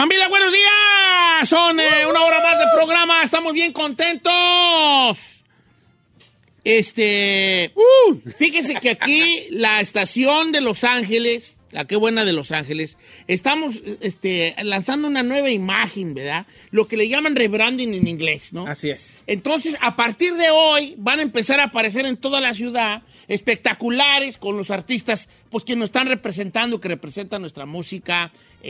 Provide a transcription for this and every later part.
Familia, buenos días. Son una hora más de programa. Estamos bien contentos. Fíjense que aquí la estación de Los Ángeles, la Qué Buena de Los Ángeles, estamos lanzando una nueva imagen, ¿verdad? Lo que le llaman rebranding en inglés, ¿no? Así es. Entonces, a partir de hoy, van a empezar a aparecer en toda la ciudad espectaculares con los artistas, pues, que nos están representando, que representan nuestra música,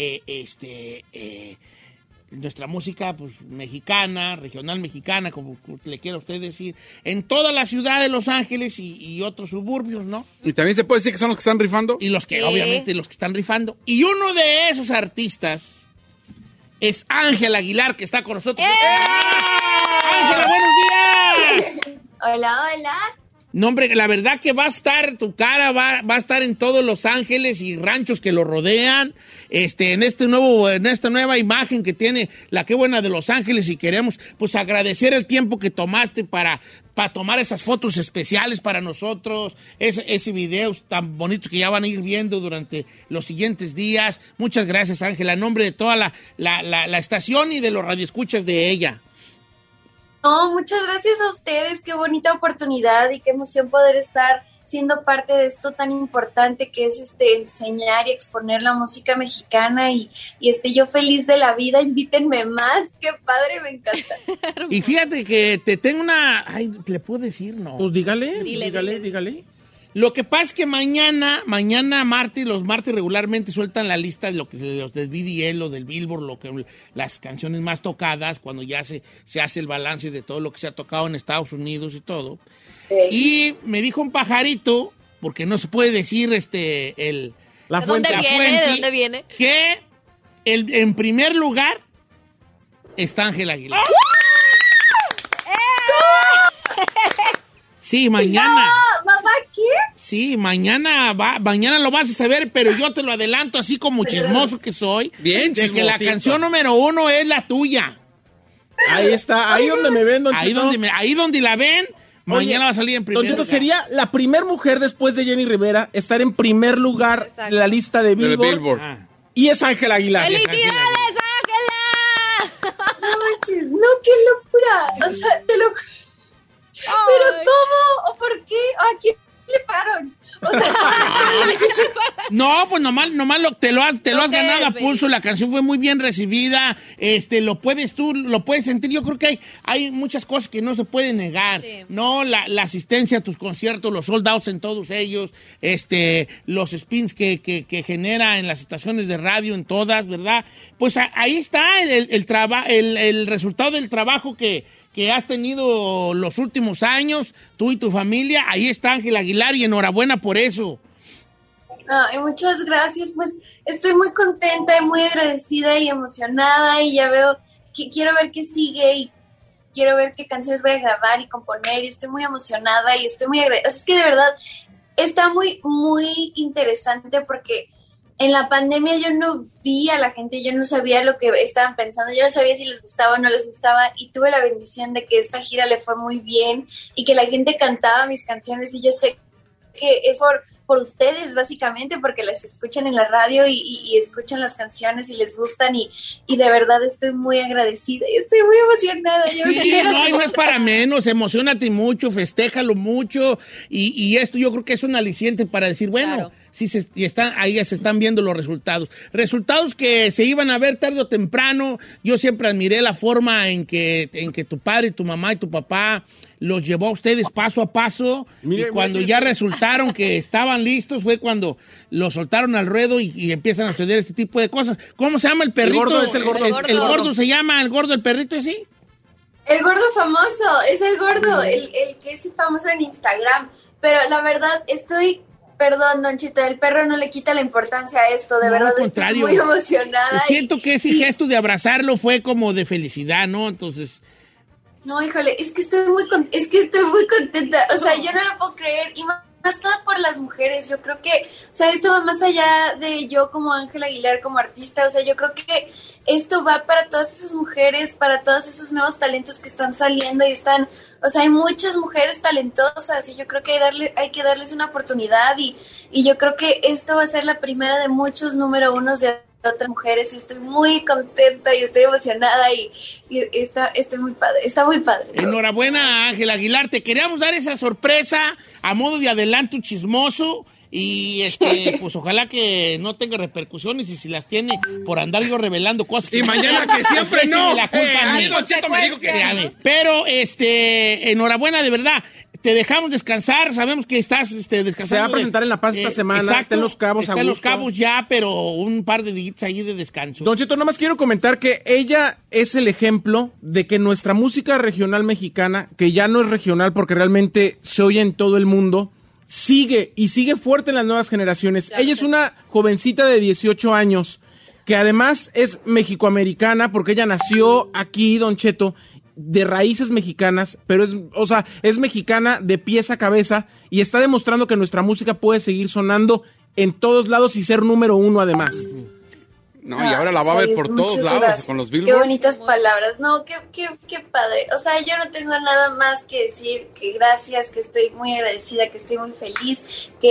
nuestra música, pues, mexicana, regional mexicana, como le quiera usted decir, en toda la ciudad de Los Ángeles y otros suburbios, ¿no? Y también se puede decir que son los que están rifando. Y los que, obviamente, los que están rifando. Y uno de esos artistas es Ángela Aguilar, que está con nosotros. ¡Ángela, buenos días! Hola, hola. No, hombre, la verdad que va a estar, tu cara va a estar en todos Los Ángeles y ranchos que lo rodean, en esta nueva imagen que tiene la Qué Buena de Los Ángeles, y queremos, pues, agradecer el tiempo que tomaste para tomar esas fotos especiales para nosotros, ese video tan bonito que ya van a ir viendo durante los siguientes días. Muchas gracias, Ángela, en nombre de toda la estación y de los radioescuchas de ella. No, muchas gracias a ustedes, qué bonita oportunidad y qué emoción poder estar siendo parte de esto tan importante que es enseñar y exponer la música mexicana y yo feliz de la vida, invítenme más, qué padre, me encanta. Y fíjate que te tengo una... Ay, ¿le puedo decir? No. Pues dígale. Lo que pasa es que mañana martes, los martes regularmente sueltan la lista de los del BDL o del Billboard, las canciones más tocadas, cuando ya se hace el balance de todo lo que se ha tocado en Estados Unidos y todo. Y me dijo un pajarito, porque no se puede decir la fuente, ¿De dónde viene? Que en primer lugar está Ángela Aguilar. Sí, mañana. No, mamá, ¿qué? Sí, mañana lo vas a saber, pero yo te lo adelanto así como chismoso que soy. Bien, de que la canción número 1 es la tuya. Ahí está, ahí donde me ven, don Cheto. Ahí donde la ven, mañana va a salir en primer lugar. Don Cheto, sería la primer mujer después de Jenny Rivera estar en primer lugar de la lista de Billboard. Y es Ángela Aguilar. ¡Felicidades, Ángela! No manches, no, qué locura. O sea, te lo... ¿Pero cómo? ¿O por qué? ¿O a quién le pagaron? O sea, no, pues nomás te lo has ganado a pulso. La canción fue muy bien recibida. Lo puedes sentir. Yo creo que hay muchas cosas que no se pueden negar. Sí. No, la asistencia a tus conciertos, los sold outs en todos ellos, los spins que genera en las estaciones de radio, en todas, ¿verdad? Pues ahí está el resultado del trabajo que has tenido los últimos años, tú y tu familia. Ahí está Ángela Aguilar y enhorabuena por eso. Y muchas gracias, pues estoy muy contenta y muy agradecida y emocionada y ya veo que quiero ver qué sigue y quiero ver qué canciones voy a grabar y componer y estoy muy emocionada y estoy muy agradecida. Es que de verdad está muy, muy interesante porque en la pandemia yo no vi a la gente, yo no sabía lo que estaban pensando, yo no sabía si les gustaba o no les gustaba y tuve la bendición de que esta gira le fue muy bien y que la gente cantaba mis canciones y yo sé que es por ustedes básicamente porque las escuchan en la radio y escuchan las canciones y les gustan y de verdad estoy muy agradecida y estoy muy emocionada. Sí, no es para menos, emociónate mucho, festéjalo mucho y esto yo creo que es un aliciente para decir, bueno... Claro. Sí, ahí ya se están viendo los resultados. Resultados que se iban a ver tarde o temprano. Yo siempre admiré la forma en que tu padre, tu mamá y tu papá los llevó a ustedes paso a paso. Y cuando ya resultaron que estaban listos fue cuando los soltaron al ruedo y empiezan a suceder este tipo de cosas. ¿Cómo se llama el perrito? El gordo es el gordo. El gordo se llama, el gordo, el perrito, ¿sí? El gordo famoso, es el gordo, el que es famoso en Instagram. Pero la verdad Perdón, Don Chito, el perro no le quita la importancia a esto, de verdad estoy muy emocionada. Siento que ese gesto de abrazarlo fue como de felicidad, ¿no? Entonces... No, híjole, es que estoy muy contenta, o sea, yo no lo puedo creer, y más que nada por las mujeres, yo creo que, o sea, esto va más allá de yo como Ángela Aguilar, como artista, o sea, yo creo que esto va para todas esas mujeres, para todos esos nuevos talentos que están saliendo y están... O sea, hay muchas mujeres talentosas y yo creo que hay que darles una oportunidad y yo creo que esto va a ser la primera de muchos número unos de otras mujeres y estoy muy contenta y estoy emocionada y estoy muy padre, está muy padre. Enhorabuena, Ángel Aguilar. Te queríamos dar esa sorpresa a modo de adelanto chismoso y pues ojalá que no tenga repercusiones y si las tiene por andar yo revelando cosas. Y mañana que siempre no. La culpa a mí. Me dijo que pero enhorabuena de verdad. Te dejamos descansar, sabemos que estás descansando. Se va a presentar en La Paz esta semana, exacto, está en Los Cabos. Está en Los Cabos ya, pero un par de días ahí de descanso. Don Cheto, nomás quiero comentar que ella es el ejemplo de que nuestra música regional mexicana, que ya no es regional porque realmente se oye en todo el mundo, sigue fuerte en las nuevas generaciones. Claro. Ella es una jovencita de 18 años, que además es mexicoamericana porque ella nació aquí, Don Cheto, de raíces mexicanas, pero es mexicana de pies a cabeza y está demostrando que nuestra música puede seguir sonando en todos lados y ser número 1 además. No, y ahora la va a ver por todos lados, gracias. Con los Billboards. Qué bonitas palabras. No, qué padre. O sea, yo no tengo nada más que decir que gracias, que estoy muy agradecida, que estoy muy feliz,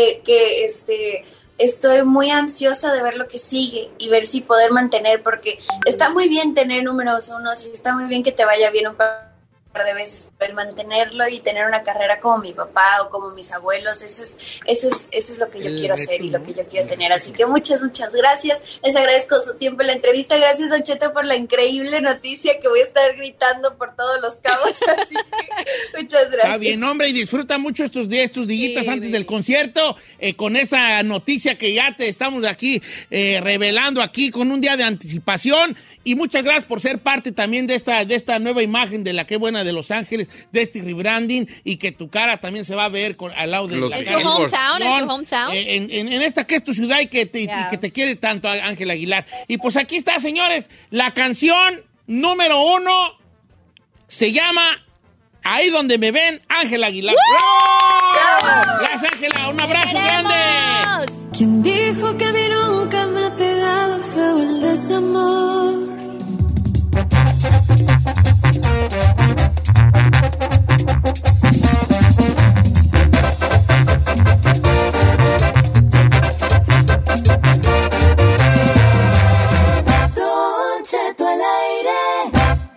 estoy muy ansiosa de ver lo que sigue y ver si poder mantener, porque está muy bien tener números 1 y está muy bien que te vaya bien un par de veces, pero el mantenerlo y tener una carrera como mi papá o como mis abuelos, eso es lo que yo quiero hacer y lo que yo quiero tener. Así que muchas gracias. Les agradezco su tiempo en la entrevista. Gracias, Don Cheto, por la increíble noticia que voy a estar gritando por todos Los Cabos. Así que muchas gracias. Está bien, hombre, y disfruta mucho estos días, tus dillitas antes del concierto, con esta noticia que ya te estamos aquí revelando aquí con un día de anticipación. Y muchas gracias por ser parte también de esta nueva imagen de la que buena de Los Ángeles, de este rebranding, y que tu cara también se va a ver al lado de en su hometown. En esta que es tu ciudad y que te quiere tanto, Ángel Aguilar. Y pues aquí está, señores, la canción número 1 se llama Ahí Donde Me Ven, Ángel Aguilar. ¡Bravo! Gracias, Ángela, un abrazo grande. ¿Quién dijo que a mí nunca me ha pegado feo el desamor? Don Cheto al aire.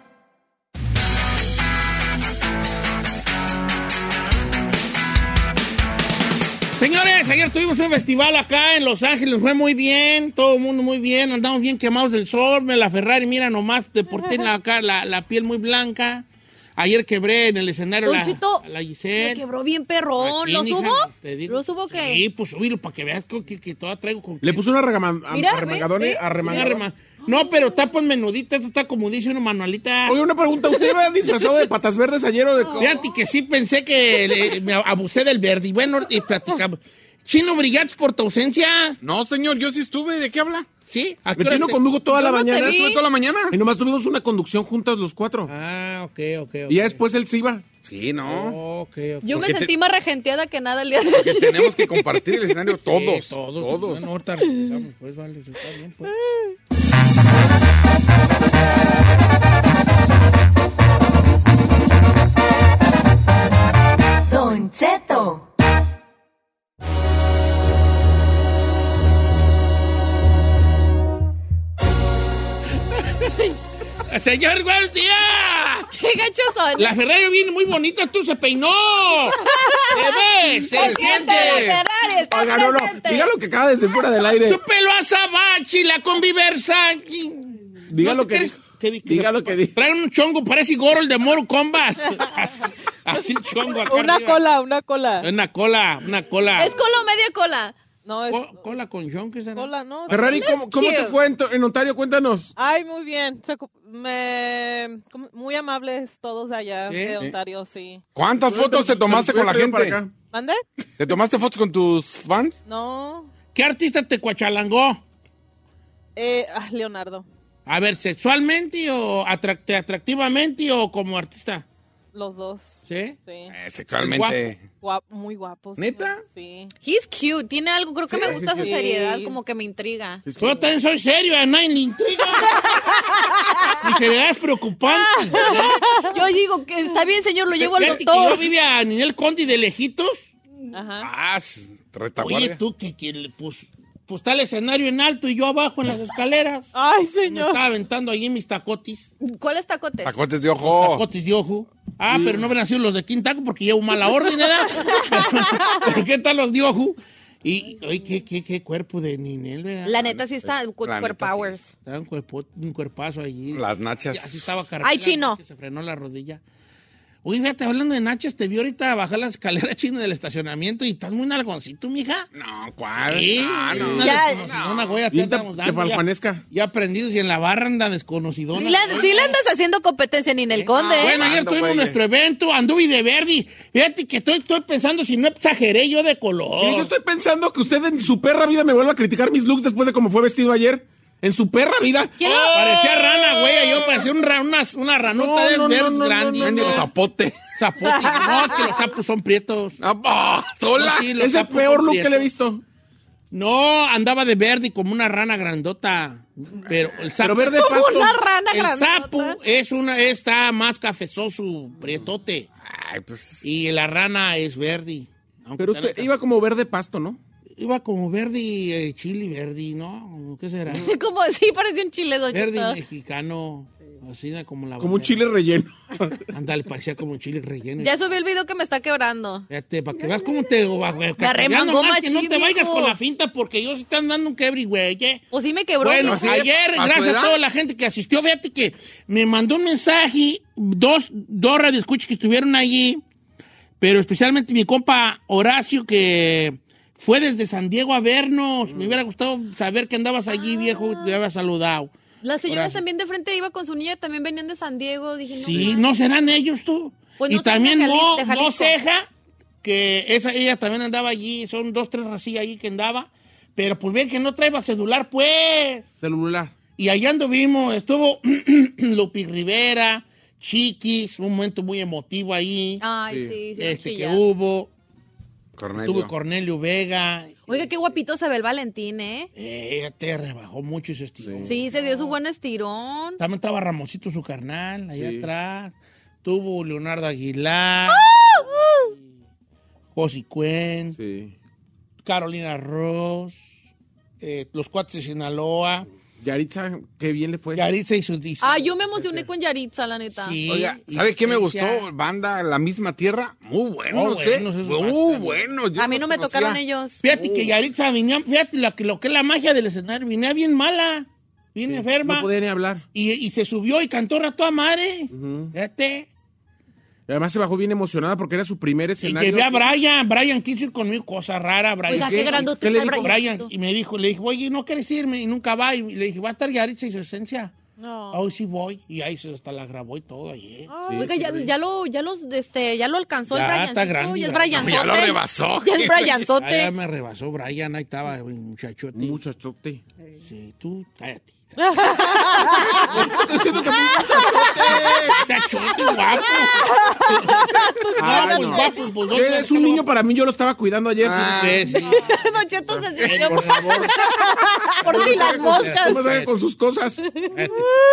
Señores, ayer tuvimos un festival acá en Los Ángeles, fue muy bien, todo el mundo muy bien, andamos bien quemados del sol, la Ferrari, mira nomás, te porté acá la piel muy blanca. Ayer quebré en el escenario a la Giselle. Me quebró bien perrón. ¿Lo subo? ¿Lo subo qué? Sí, pues subilo para que veas que todavía traigo con... Le puso una arremangadone. No, pero está pues menudita, esto está como dice una manualita. Oye, una pregunta, ¿usted iba disfrazado de patas verdes ayer o de...? Fíjate que sí pensé que me abusé del verde. Y bueno, y platicamos. Chino, ¿brigados por tu ausencia? No, señor, yo sí estuve. ¿De qué habla? ¿Sí? El Chino conmigo toda la mañana. ¿Estuve toda la mañana? Y nomás tuvimos una conducción juntas los 4. Ah, ok. Y ya después él se iba. Sí, no. Okay. Yo me sentí más regenteada que nada el día de hoy. Porque tenemos que compartir el escenario todos. Sí, todos. Bueno, ahorita regresamos. Pues vale, está bien, pues. Don Cheto. Señor, buenos días. ¡Qué gachos son! La Ferrari viene muy bonita, tú se peinó. ¿Te ves? Se siente. Ferrari, está presente. Diga lo que acaba de decir fuera del aire. Tu pelo azabache, la conviversanchi. Diga lo que diga lo que diga. Trae un chongo, parece Goro el de Mortal Kombat. Así chongo acá Una arriba. cola. Una cola. ¿Es cola o media cola? No, es Cola con chon, ¿qué será? cola, ¿no? Ferrari, ¿cómo te fue en Ontario? Cuéntanos. Ay, muy bien. Muy amables todos allá de Ontario, sí. ¿Cuántas fotos te tomaste con la gente? ¿Mande? ¿Te tomaste fotos con tus fans? No. ¿Qué artista te cuachalangó? Leonardo. A ver, ¿sexualmente o atractivamente o como artista? Los dos. ¿Sí? Sí. Sexualmente. Muy guapos. ¿Neta? Sí. He's cute. Tiene algo, creo que me gusta su sí. seriedad, como que me intriga. Yo también soy serio, a nadie le intriga. Mi seriedad es preocupante. Yo digo que está bien, señor, lo llevo al Fíjate que doctor. yo vivía a Ninel Conde de lejitos. Ajá. Ah, retaguardia. Oye, tú que le puso... pues está el escenario en alto y yo abajo en las escaleras. Ay, Me señor. estaba aventando allí mis tacotis. ¿Cuáles tacotes? Tacotes de ojo. Tacotis de ojo. Pero no hubieran sido los de Quintaco porque llevo mala orden, ¿verdad? Pero ¿qué tal los de ojo? Y, oye, qué cuerpo de Ninel, ¿verdad? La neta sí está La core neta, powers. Estaba un cuerpazo allí. Las nachas. Así estaba Carmela. Ay, Chino. Que se frenó la rodilla. Oye, fíjate, hablando de nachas, te vi ahorita bajar las escaleras, Chino, del estacionamiento y estás muy nalgoncito, mija. No, ¿cuál? Sí, No. una Ya. desconocidona, güey, ya te Pinta andamos que dando, paljuanesca. ya aprendidos y en la barra anda desconocidona. Sí le andas haciendo competencia ni en el conde. Bueno, ayer Ando, tuvimos güey. nuestro evento, anduve de Verdi. Fíjate que estoy pensando si no exageré yo de Mire, yo color. estoy pensando que usted en su perra vida me vuelva a criticar mis looks después de cómo fue vestido ayer. En su perra vida. ¿Quién lo- Parecía rana, güey, yo parecía una ranota de verdes grandes. Mendigo zapote. Zapote. No, que los sapos son prietos. ¡Sola! Sí, los Es el sapos peor son look que le he prietos. visto. No, andaba de verde como una rana grandota. Pero el sapo. Pero verde pasto. Una rana El grandota. sapo está más cafezoso, prietote. Ay, pues. Y la rana es verde. Aunque Pero está usted iba como verde pasto, ¿no? Iba como verde, chili verde, ¿no? ¿Qué será? Como sí, parecía un chile, Don Verde Cheto. mexicano. Así como la Como un chile relleno. Ándale, parecía como un chile relleno. Ya subí el video que me está quebrando. Fíjate, para que veas cómo te... arremangó que no te machín, vayas mijo. con la finta porque ellos están dando un quebri, güey. O sí me quebró. Bueno, mijo. ayer, ¿a su gracias a edad? toda la gente que asistió, fíjate que me mandó un mensaje, dos radioescuchas que estuvieron allí, pero especialmente mi compa Horacio, que fue desde San Diego a vernos. Me hubiera gustado saber que andabas allí, viejo, y te había saludado. Las señoras Horacio. también de frente iba con su niña, también venían de San Diego. Dije, no, Sí, manches. ¿no serán ellos tú? Pues y no son también de no Jalisco. Ceja, que ella también andaba allí, son 2, 3 rasillas allí que andaba, pero pues ven que no traeba celular, pues. Celular. Y allá anduvimos, estuvo Lupi Rivera, Chiquis, un momento muy emotivo ahí, Ay, sí, sí. que chilla. hubo, Cornelio. estuvo Cornelio Vega. Oiga, qué guapito se ve el Valentín, ¿eh? Ella te rebajó mucho ese estilo. Sí, se dio su buen estirón. También estaba Ramoncito, su carnal, allá Sí. atrás. Tuvo Leonardo Aguilar, Josi Cuen, Sí. Carolina Ross, los cuates de Sinaloa, Yaritza, qué bien le fue. Yaritza y su disco. Ah, yo me emocioné con Yaritza, la neta. Sí, Oiga, y ¿sabe qué me Inocencia. gustó? Banda La Misma Tierra. Muy buenos, buenos esos Muy bastardos. buenos. Yo A mí los no me conocía. tocaron ellos. Fíjate que Yaritza venía, fíjate lo que es la magia del escenario, venía bien mala, bien enferma, No podía ni hablar. y se subió y cantó rato a madre. Fíjate. Y además se bajó bien emocionada porque era su primer Y escenario. llevé a Brian quiso ir conmigo, cosa rara, Brian. Oiga, qué grandote ¿Qué le está dijo Brian, y me dijo, le dije, oye, ¿no quieres irme? Y nunca va, y le dije, va a estar Yaritza y su esencia. No. Oh, sí voy. Y ahí hasta la grabó y todo ayer. Sí, Oiga, sí, ya lo alcanzó Ya el Brian. está grande, Ya es ya. Brianzote. Ya lo rebasó. Ya es Ya Brianzote. me rebasó Brian, ahí estaba, muchachote. Un muchachote. Sí, tú, cállate. Estoy diciendo que muy Muchachote, guapo. Ay, No, pues no. guapo, pues no. Es un niño para mí, yo lo estaba cuidando ayer. Sí, sí. Don Cheto se Por sintió favor. por fin las moscas. ¿Cómo sabe con sus cosas? Espérate.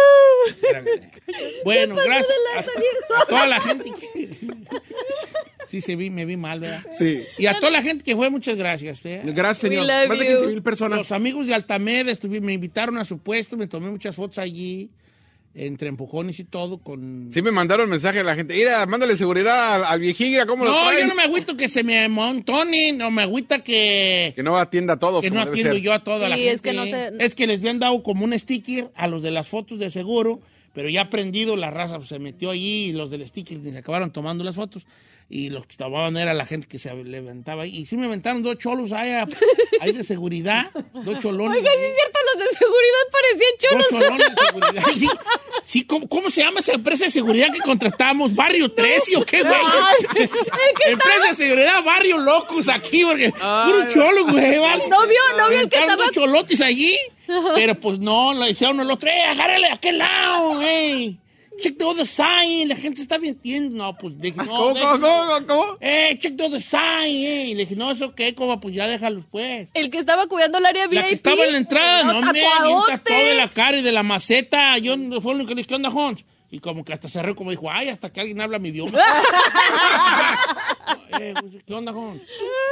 Bueno, gracias a toda la gente que... Sí, me vi mal, ¿verdad? Sí. Y a toda la gente que fue, muchas gracias. ¿eh? Gracias, señor. We love Más de you. 15,000 personas. Los amigos de Altamed me invitaron a su puesto, me tomé muchas fotos allí, entre empujones y todo, con... Sí me mandaron mensaje a la gente. Mira, mándale seguridad al viejigra, ¿cómo lo No, traen? yo no me agüito que se me amontonen, no me agüita que Que no atienda a todos, no como debe atiendo ser. yo a toda la Sí, gente. es que no sé- Es que les habían dado como un sticker a los de las fotos de seguro, pero ya aprendido, la raza pues, se metió allí y los del sticker ni se acabaron tomando las fotos. Y los que tomaban era la gente que se levantaba ahí. Y sí me aventaron 2 cholos ahí de seguridad, 2 cholones. Oiga, sí es cierto, los de seguridad parecían cholos. 2 cholones de seguridad. Sí, sí, ¿cómo se llama esa empresa de seguridad que contratamos? ¿Barrio 13 o qué, güey? Empresa de seguridad, Barrio Locus aquí, porque puro cholo, güey, ¿vale? ¿No vio el que Aventaron estaba? 2 cholotes allí, pero pues no, le decía uno al otro, agárrale a aquel lado, güey. Check the other side, la gente está mintiendo. No, pues dije, no. ¿Cómo? Check the other side, Y le dije, no, eso qué, como, pues ya déjalos, pues. El que estaba cuidando el área VIP. La que estaba en la entrada, no me tatuadote. avienta todo de la cara y de la maceta. Yo no fue lo único que le dije, ¿qué onda, Jones? Y como que hasta cerré, como dijo, ay, hasta que alguien habla mi idioma. Pues, ¿qué onda, Jones?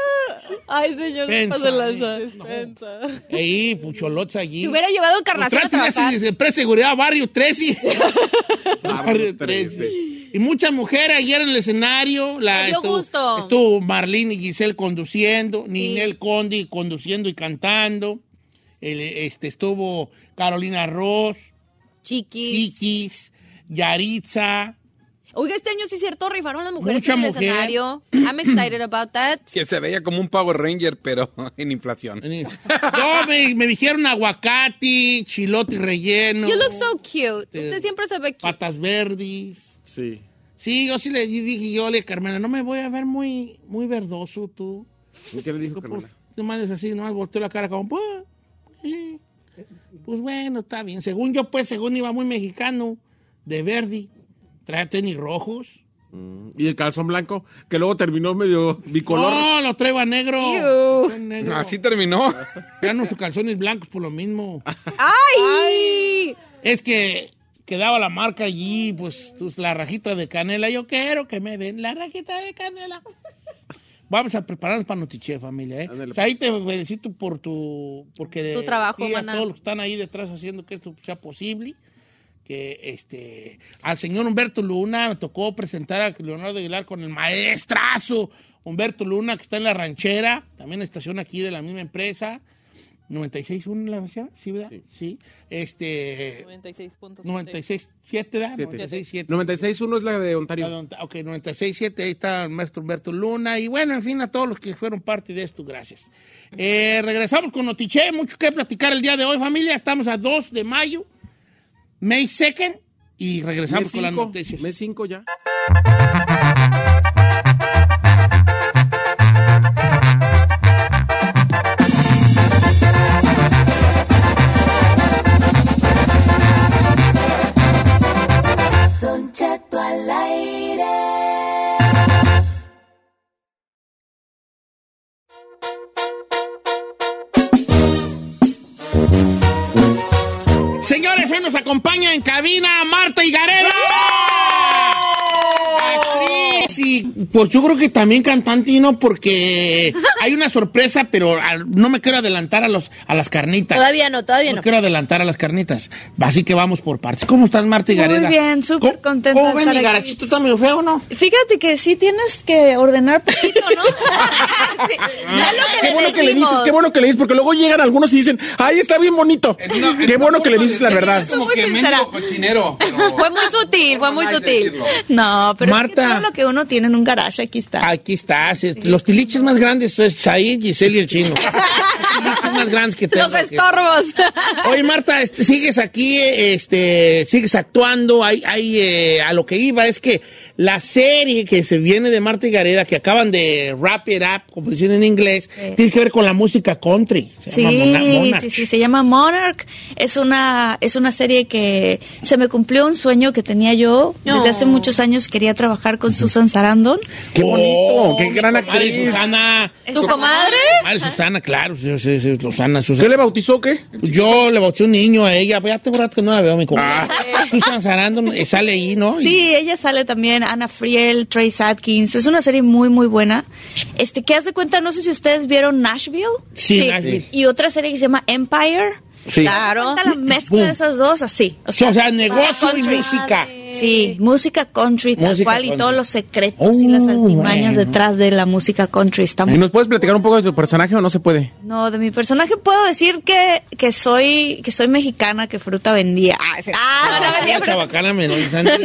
Ay, señor, Pensa, pasa lanza. Despensa. Ey, pucholots allí. Te hubiera llevado Encarnación a trabajar. Empresa de seguridad Barrio 13. Barrio 13. Y muchas mujeres ayer en el escenario. Me dio gusto. Estuvo Marlene y Giselle conduciendo, Ninel Conde conduciendo y cantando. Estuvo Carolina Ross, Chiquis, Yaritza. Oiga, este año sí es cierto, rifaron las mujeres Mucha en el mujer. escenario. I'm excited about that. Que se veía como un Power Ranger, pero en inflación. No, me dijeron aguacate, chilote relleno. You look so cute. Usted siempre se ve cute. Patas verdes. Sí. Sí, yo sí le dije, Carmela, no me voy a ver muy verdoso tú. ¿Y qué le dijo Pues, Carmela? nomás es así, nomás volteó la cara como, pues bueno, está bien. Según yo, pues, según iba muy mexicano, de verde, traía tenis rojos. Y el calzón blanco, que luego terminó medio bicolor. No, lo traía negro. Ew. Negro. Así terminó. Ya no sus calzones blancos por lo mismo. ¡Ay! Es que quedaba la marca allí, pues la rajita de canela. Yo quiero que me den la rajita de canela. Vamos a prepararnos para Notiche, familia. O sea, ahí te felicito por tu trabajo, y a maná. todos los que están ahí detrás haciendo que esto sea posible. Que al señor Humberto Luna me tocó presentar a Leonardo Aguilar con el maestrazo Humberto Luna, que está en La Ranchera, también estación aquí de la misma empresa. 96.1 La Ranchera, ¿sí, verdad? Sí. 96.7. 96.7, ¿verdad? 96.7. 96.1 es la de Ontario. Ok, 96.7, ahí está el maestro Humberto Luna. Y bueno, en fin, a todos los que fueron parte de esto, gracias. Regresamos con Notiche, mucho que platicar el día de hoy, familia. Estamos a 2 de mayo, May 2nd, y regresamos con las noticias. Mes 5 ya. Don Cheto al aire. Señores, hoy nos acompaña en cabina Marta Higareda. Actriz y pues yo creo que también cantante, ¿no? Porque hay una sorpresa, pero no me quiero adelantar a las carnitas. Todavía no. No quiero adelantar a las carnitas. Así que vamos por partes. ¿Cómo estás, Marta Higareda? Muy bien, súper contenta ¿Cómo de ven, estar mi aquí. garachito? ¿Está medio feo o no? Fíjate que sí tienes que ordenar poquito, ¿no? Sí. Ya lo que Qué bueno que le decimos. dices, qué bueno que le dices, porque luego llegan algunos y dicen, ay, está bien bonito. Qué bueno que le dices la verdad. Como muy que sincera. mendigo cochinero. pero- Fue muy sutil, fue muy No hay que sutil. decirlo. No, pero Marta. es que todo lo que uno tiene en un garage, aquí está. Aquí estás. Los tiliches más grandes es Said, Giselle y el chino. Los tiliches más grandes que tengo. Los estorbos. Oye, Marta, sigues aquí, sigues actuando. A lo que iba es que la serie que se viene de Marta Higareda, que acaban de wrap it up, como dicen en inglés, tiene que ver con la música country. Se llama Monarch. Sí, se llama Monarch. Es una serie que se me cumplió un sueño que tenía yo. Desde hace muchos años quería trabajar con Susan Sarandon. Qué bonito, qué gran mi comadre actriz. Susana. ¿Tu comadre? Comadre Susana, claro. Sí, Susana. ¿Qué le bautizó o qué? Yo le bauticé un niño a ella. Ya te borraste que no la veo, mi comadre. Susan Sarandon sale ahí, ¿no? Sí, ella sale también, Ana Friel, Trace Atkins. Es una serie muy, muy buena. Que hace cuenta, no sé si ustedes vieron Nashville. Sí, Nashville. Y otra serie que se llama Empire. Sí. Claro. Cuenta la mezcla de esas dos así. O sea, negocio y country. música. Sí, música country tal Música cual y country. todos los secretos y las altimañas bueno. detrás de la música country. Está ¿Y muy... nos puedes platicar un poco de tu personaje o no se puede? No, de mi personaje puedo decir que soy mexicana, que fruta vendía. No vendía fruta. Chabacana me lo dicen. No,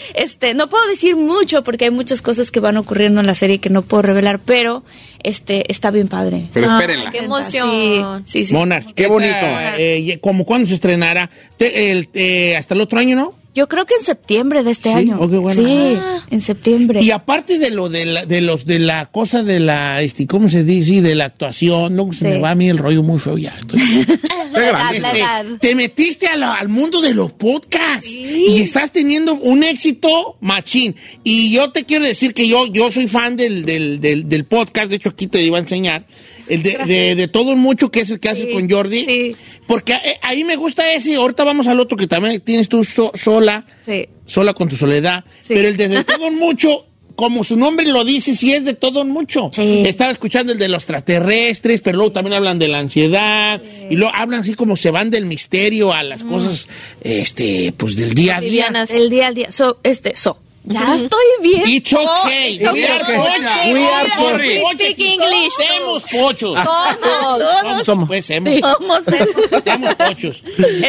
no puedo decir mucho porque hay muchas cosas que van ocurriendo en la serie que no puedo revelar, pero está bien padre. Pero espérenla. Qué emoción. Sí. Monarch. Qué bonito. ¿Como cuándo se estrenará? Hasta el otro año, ¿no? Yo creo que en septiembre de este Sí, año. oh, qué bueno. Sí, en septiembre. Y aparte de lo de la cosa de la, ¿cómo se dice? De la actuación, no se Sí. me va a mí el rollo mucho ya. La edad. Te metiste al mundo de los podcasts y estás teniendo un éxito machín. Y yo te quiero decir que yo soy fan del podcast, de hecho aquí te iba a enseñar, el de Todo en Mucho, que es el que haces con Jordi. Sí. Porque a mí me gusta ese, ahorita vamos al otro que también tienes tú sola. Sí. Sola con tu soledad. Sí. Pero el de Todo en Mucho como su nombre lo dice, sí es de todo mucho. Sí. Estaba escuchando el de los extraterrestres, pero luego también hablan de la ansiedad, y luego hablan así como se van del misterio a las cosas, pues del día a día. El día al día. Ya estoy bien. It's okay. Oh, We are pochos. We are pochos. We speak English. Somos pochos. Todos Somos. Pues somos pochos.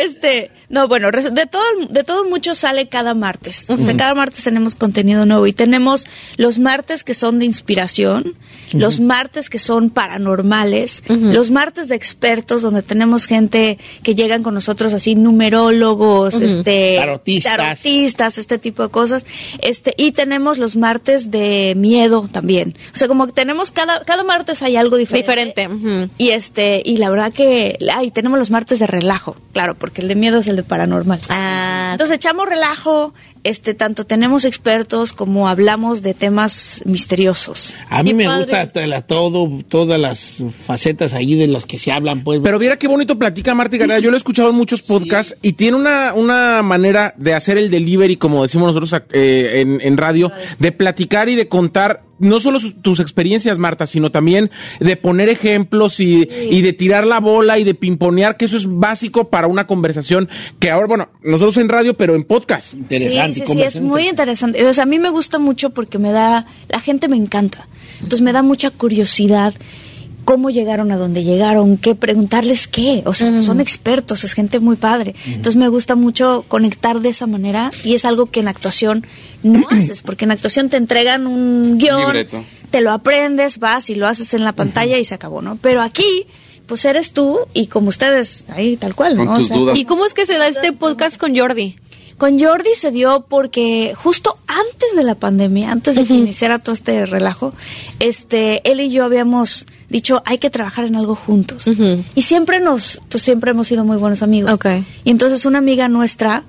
No, bueno, de todo mucho sale cada martes. O sea, cada martes tenemos contenido nuevo y tenemos los martes que son de inspiración, los martes que son paranormales, los martes expertos donde tenemos gente que llegan con nosotros así, numerólogos, tarotistas, este tipo de cosas. Y tenemos los martes de miedo también. O sea, como que tenemos cada martes hay algo diferente. Y la verdad que tenemos los martes de relajo, claro, porque el de miedo es el de paranormal. Entonces echamos relajo, tanto tenemos expertos como hablamos de temas misteriosos. A mí me gusta todas las facetas ahí de las que se hablan, pues. Pero viera qué bonito platica Marta y Gareda. Yo lo he escuchado en muchos podcasts y tiene una manera de hacer el delivery, como decimos nosotros en radio, de platicar y de contar no solo tus experiencias, Marta, sino también de poner ejemplos y de tirar la bola y de pimponear, que eso es básico para una conversación que ahora, bueno, nosotros en radio, pero en podcast. Interesante. Sí, es muy interesante. O sea, a mí me gusta mucho porque la gente me encanta. Entonces me da mucha curiosidad cómo llegaron a donde llegaron, qué preguntarles qué. O sea, son expertos, es gente muy padre. Entonces me gusta mucho conectar de esa manera y es algo que en actuación no haces, porque en actuación te entregan un guión, te lo aprendes, vas y lo haces en la pantalla y se acabó, ¿no? Pero aquí, pues eres tú y como ustedes, ahí tal cual, ¿no? Con tus dudas. ¿Y cómo es que se da este podcast con Jordi? Con Jordi se dio porque justo antes de la pandemia, antes de que iniciara todo este relajo, él y yo habíamos dicho, hay que trabajar en algo juntos. Y siempre hemos sido muy buenos amigos. Okay. Y entonces una amiga nuestra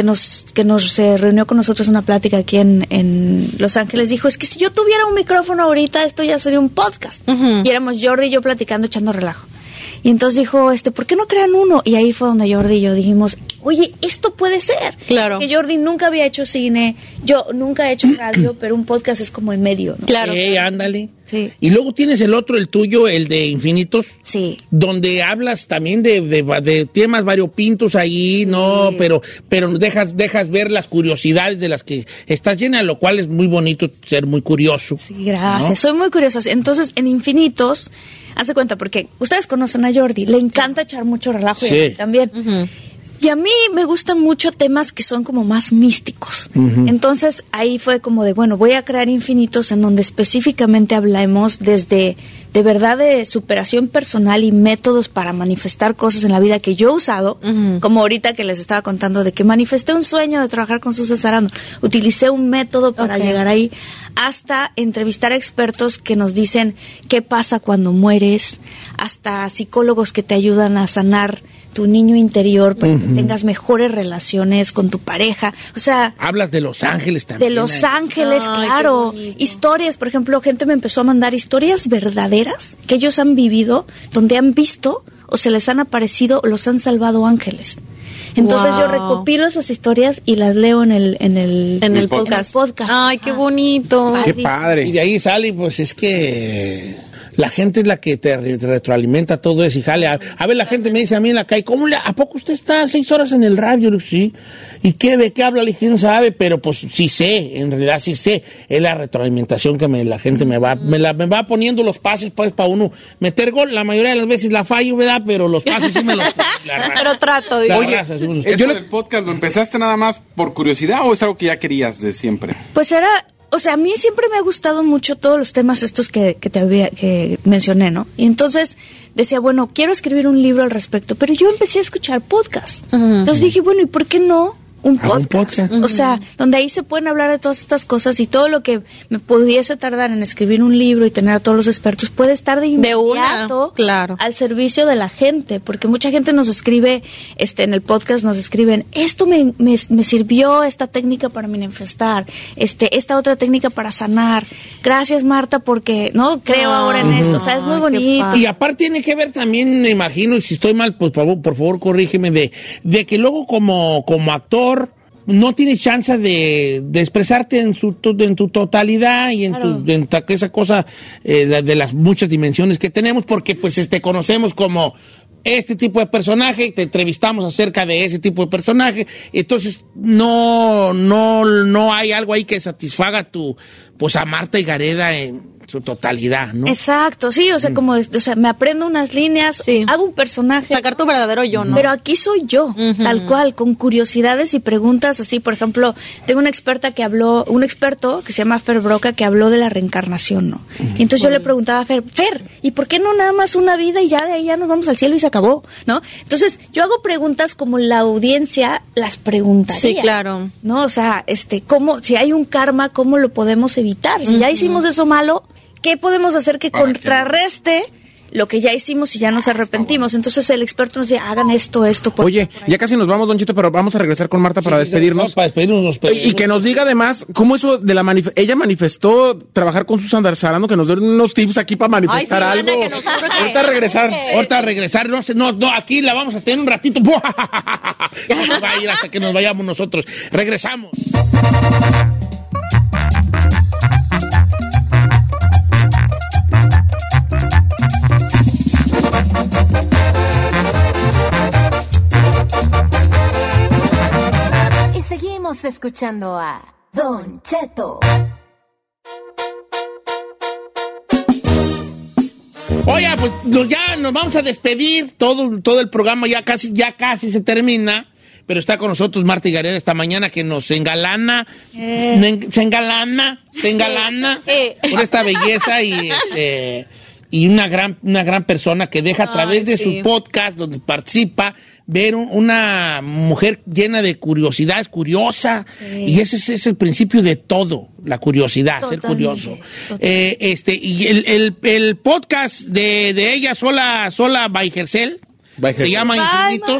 que se reunió con nosotros en una plática aquí en Los Ángeles dijo, es que si yo tuviera un micrófono ahorita, esto ya sería un podcast. Y éramos Jordi y yo platicando, echando relajo. Y entonces dijo, ¿por qué no crean uno? Y ahí fue donde Jordi y yo dijimos, oye, esto puede ser. Claro. Que Jordi nunca había hecho cine, yo nunca he hecho radio, pero un podcast es como en medio, ¿no? Claro. Ándale. Sí. Y luego tienes el otro, el tuyo, el de Infinitos. Sí. Donde hablas también de temas variopintos ahí, ¿no? Pero dejas ver las curiosidades de las que estás llena, lo cual es muy bonito ser muy curioso. Sí, gracias. ¿No? Soy muy curiosa. Entonces, en Infinitos, haz de cuenta, porque ustedes conocen a Jordi, le encanta echar mucho relajo y a mí también. Y a mí me gustan mucho temas que son como más místicos. Entonces ahí fue como de, bueno, voy a crear Infinitos en donde específicamente hablemos desde de verdad de superación personal y métodos para manifestar cosas en la vida que yo he usado, como ahorita que les estaba contando de que manifesté un sueño de trabajar con Susan Sarandon. Utilicé un método para llegar ahí, hasta entrevistar a expertos que nos dicen qué pasa cuando mueres, hasta psicólogos que te ayudan a sanar tu niño interior para que tengas mejores relaciones con tu pareja. O sea, hablas de Los Ángeles también. De Los Ángeles, claro. Historias, por ejemplo, gente me empezó a mandar historias verdaderas que ellos han vivido, donde han visto o se les han aparecido o los han salvado ángeles. Entonces yo recopilo esas historias y las leo en el podcast. Ay, qué bonito. Qué padre. Y de ahí sale, pues es que la gente es la que te retroalimenta todo eso y jale. A ver, la gente me dice a mí en la calle, ¿a poco usted está 6 horas en el radio? Le digo, sí. ¿Y de qué habla? Le dije, no sabe, pero pues sí sé, en realidad sí sé. Es la retroalimentación que la gente me va poniendo los pases pues, para uno meter gol. La mayoría de las veces la fallo, ¿verdad? Pero los pases sí me los... Pero trato, digo. Oye, ¿esto del podcast lo empezaste nada más por curiosidad o es algo que ya querías de siempre? Pues o sea, a mí siempre me ha gustado mucho todos los temas estos que mencioné, ¿no? Y entonces decía, bueno, quiero escribir un libro al respecto, pero yo empecé a escuchar podcasts. Entonces dije, bueno, ¿y por qué no un podcast? O sea, donde ahí se pueden hablar de todas estas cosas y todo lo que me pudiese tardar en escribir un libro y tener a todos los expertos puede estar de inmediato al servicio de la gente, porque mucha gente nos escribe, en el podcast nos escriben, esto me sirvió, esta técnica para manifestar, esta otra técnica para sanar. Gracias, Marta, porque no creo ahora en esto. O sea, es muy bonito. Y aparte tiene que ver también, me imagino, y si estoy mal, pues por favor corrígeme, de que luego como actor no tienes chance de expresarte en tu totalidad y en esa cosa de las muchas dimensiones que tenemos, porque pues conocemos como este tipo de personaje, te entrevistamos acerca de ese tipo de personaje, entonces no hay algo ahí que satisfaga a Marta Higareda en su totalidad, ¿no? Exacto, sí, o sea, me aprendo unas líneas, hago un personaje. Sacar tu verdadero yo, ¿no? Pero aquí soy yo, tal cual, con curiosidades y preguntas así. Por ejemplo, tengo un experto que se llama Fer Broca, que habló de la reencarnación, ¿no? Y entonces yo le preguntaba a Fer, ¿y por qué no nada más una vida y ya de ahí ya nos vamos al cielo y se acabó, ¿no? Entonces, yo hago preguntas como la audiencia las preguntaría. Sí, claro. ¿No? O sea, si hay un karma, ¿cómo lo podemos evitar? Si ya hicimos eso malo, ¿qué podemos hacer que contrarreste lo que ya hicimos y ya nos arrepentimos? Entonces el experto nos dice, hagan esto. Oye, ya casi nos vamos, Don Chito, pero vamos a regresar con Marta para despedirnos. Para despedirnos. Y que nos diga además cómo eso de ella manifestó trabajar con Susan Sarandon, que nos den unos tips aquí para manifestar algo. Ahorita regresar. No, aquí la vamos a tener un ratito. No va a ir hasta que nos vayamos nosotros. Regresamos. Seguimos escuchando a Don Cheto. Oye, pues ya nos vamos a despedir. Todo el programa ya casi se termina. Pero está con nosotros Marta Higareda esta mañana, que nos engalana. Se engalana por esta belleza y una gran persona que deja a través de su podcast, donde participa, ver una mujer llena de curiosidades, curiosa, y ese es el principio de todo, la curiosidad, ser curioso. Y el podcast de ella sola by herself, se llama Infinitos.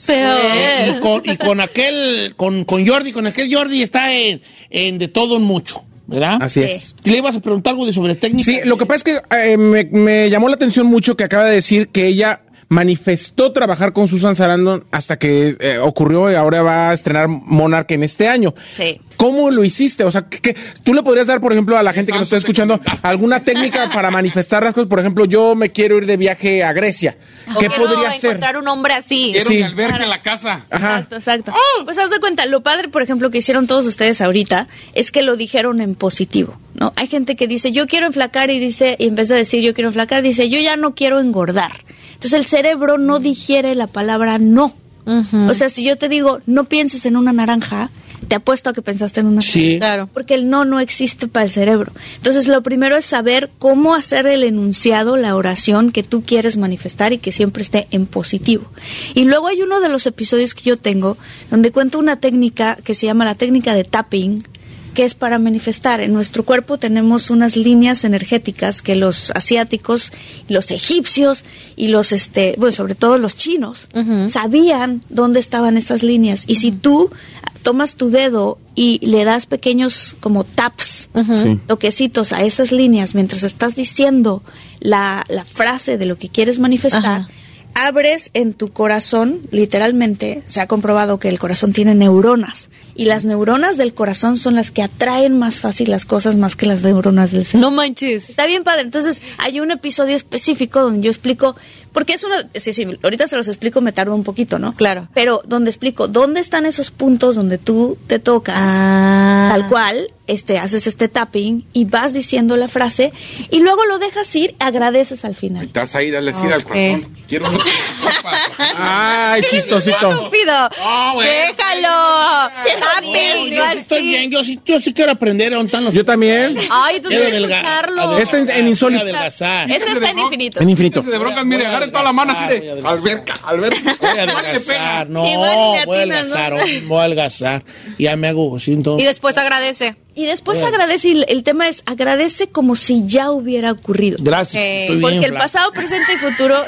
Y con aquel Jordi está en De Todo en Mucho, ¿verdad? Así es. ¿Le ibas a preguntar algo sobre técnica? Sí, lo que pasa es que me llamó la atención mucho que acaba de decir que ella manifestó trabajar con Susan Sarandon hasta que ocurrió y ahora va a estrenar Monarch en este año. Sí. ¿Cómo lo hiciste? O sea, ¿tú le podrías dar, por ejemplo, a la gente que nos está escuchando alguna técnica para manifestar las cosas? Por ejemplo, yo me quiero ir de viaje a Grecia. ¿Qué podría hacer? Encontrar un hombre así. Quiero un albergue en la casa. Ajá. Exacto. Pues haz de cuenta, lo padre, por ejemplo, que hicieron todos ustedes ahorita es que lo dijeron en positivo, ¿no? Hay gente que dice, yo quiero enflacar, y en vez de decir yo quiero enflacar, dice, yo ya no quiero engordar. Entonces el cerebro no digiere la palabra no. O sea, si yo te digo, no pienses en una naranja, te apuesto a que pensaste en una naranja. Sí, claro. Porque el no existe para el cerebro. Entonces lo primero es saber cómo hacer el enunciado, la oración que tú quieres manifestar y que siempre esté en positivo. Y luego hay uno de los episodios que yo tengo donde cuento una técnica que se llama la técnica de tapping, que es para manifestar. En nuestro cuerpo tenemos unas líneas energéticas que los asiáticos, los egipcios y los, sobre todo los chinos, sabían dónde estaban esas líneas. Y si tú tomas tu dedo y le das pequeños como taps, toquecitos a esas líneas mientras estás diciendo la frase de lo que quieres manifestar, abres en tu corazón, literalmente, se ha comprobado que el corazón tiene neuronas, y las neuronas del corazón son las que atraen más fácil las cosas más que las neuronas del cerebro. No manches. Está bien padre. Entonces, hay un episodio específico donde yo explico, porque es una... Sí, ahorita se los explico, me tardo un poquito, ¿no? Claro. Pero donde explico dónde están esos puntos donde tú te tocas, tal cual, haces este tapping y vas diciendo la frase y luego lo dejas ir, agradeces al final. Estás ahí, dale así al corazón. Quiero... Ay, chistosito. Estúpido. Déjalo. Estoy bien, yo sí quiero aprender a untar los... Yo también. Ay, entonces quiero escucharlo. Este en insólito. Ese está en infinito. En infinito. De broncas, mire, agarre toda la mano así de... Alberca. Voy a adelgazar. No, voy a adelgazar. Ya me hago... Y después agradece. Y después agradece, y el tema es agradece como si ya hubiera ocurrido. Gracias. Estoy Porque bien, el pasado, presente y futuro,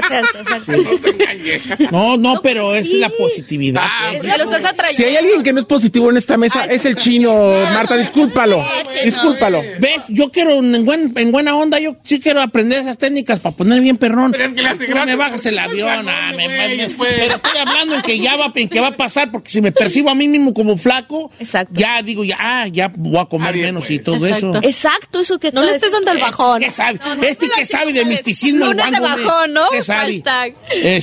No, pero es la positividad. Me lo estás atrayendo. Si hay alguien que no es positivo en esta mesa, es el chino, Marta, discúlpalo. Discúlpalo. ¿Ves? Yo quiero, en buena onda, yo sí quiero aprender esas técnicas para poner bien perrón. Pero es que le hace Tú gracia, me bajas el avión. pues. Pero estoy hablando en que va a pasar, porque si me percibo a mí mismo como flaco, exacto, ya digo, ya voy a comer menos y todo eso. Exacto, eso que no le estés dando el bajón. ¿Qué sabe? ¿Qué sabe de misticismo? Lunes de bajón, ¿no? ¿Qué sabe? Hashtag.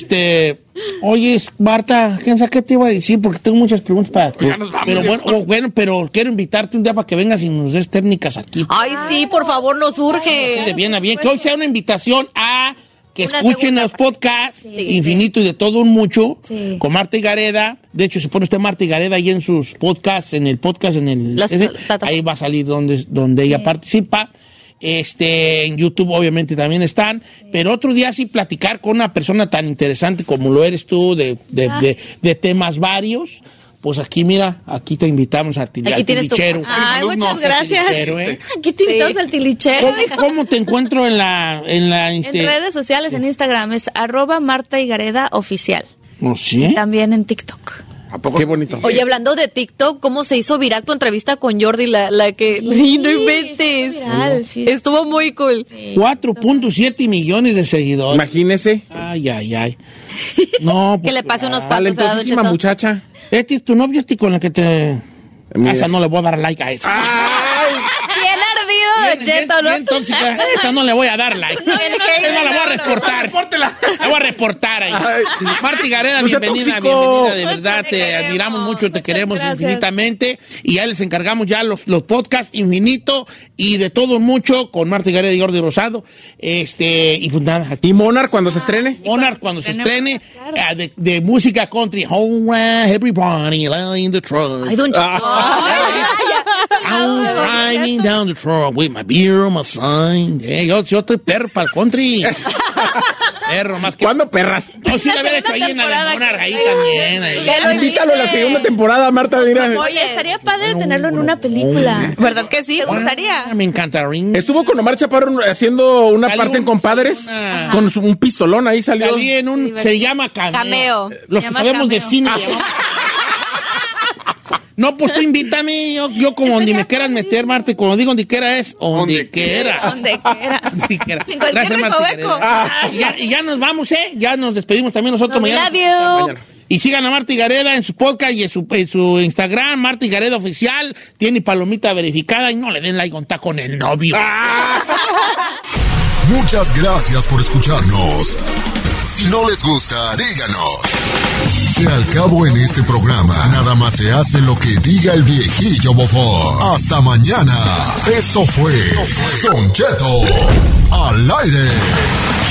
Oye, Marta, ¿quién sabe qué te iba a decir? Porque tengo muchas preguntas para ti. Pero pero quiero invitarte un día para que vengas y nos des técnicas aquí. Ay, sí, por favor, nos urge. De bien a bien. Que hoy sea una invitación a que Una escuchen segunda los podcasts Infinito y de todo un mucho con Marta y Gareda. De hecho, si pone usted Marta y Gareda ahí en sus podcasts, ahí va a salir donde ella participa. En YouTube obviamente también están, pero otro día sí platicar con una persona tan interesante como lo eres tú, de temas varios. Pues aquí, mira, aquí te invitamos al tilichero. Ay, muchas gracias. Aquí te invitamos al tilichero. ¿Cómo te encuentro en redes sociales? En Instagram es @Marta y Gareda oficial. ¿Oh, sí? Y también en TikTok. ¿A poco? Qué bonito. Oye, hablando de TikTok, ¿cómo se hizo viral tu entrevista con Jordi? La que... Sí, no inventes. Estuvo muy cool. 4.7 millones de seguidores. Imagínese. Ay. No, que le pase unos cuantos. Talentosísima muchacha. Este es tu novio, con la que te... Esa no le voy a dar like a esa. Bien ardido, Cheto, ¿no? Bien tóxica. Esa no le voy a dar like. Esa la voy a reportar. La voy a reportar ahí. Marta y Gareda, bienvenida, de verdad. Te admiramos mucho, te queremos infinitamente. Y ya les encargamos ya los podcasts Infinito y de todo mucho con Marta y Gareda y Jordi Rosado. Y pues nada. ¿Y Monarch cuando se estrene? Monarch cuando se estrene, de música country. Home, everybody in the truck. Ay, don Cheto. I'm driving down the truck with my beer, my sign. Yo estoy perro para el country. Perro, más que... ¿Cuándo perras? No, sí la había hecho ahí en la de Monarch, ahí también. Ahí. Invítalo a la segunda temporada, Marta. Mira. Oye, estaría padre tenerlo en una película. ¿Verdad que sí? ¿Te gustaría? Me encanta. Estuvo con Omar Chaparro haciendo una parte en Compadres. Con un pistolón, ahí salió. Salí en se llama Cameo. Los que sabemos de cine. No, pues tú invítame, yo como donde me quieras meter, Marta, como digo, donde quiera es, donde quiera. Gracias, Marta. Y ya nos vamos, ya nos despedimos también nosotros mañana. Y sigan a Marta y Gareda en su podcast y en su Instagram, Marta y Gareda Oficial, tiene palomita verificada y no le den like con el novio. Muchas gracias por escucharnos. Si no les gusta, díganos. Que al cabo en este programa, nada más se hace lo que diga el viejillo bofón. Hasta mañana. Esto fue Don Cheto al aire.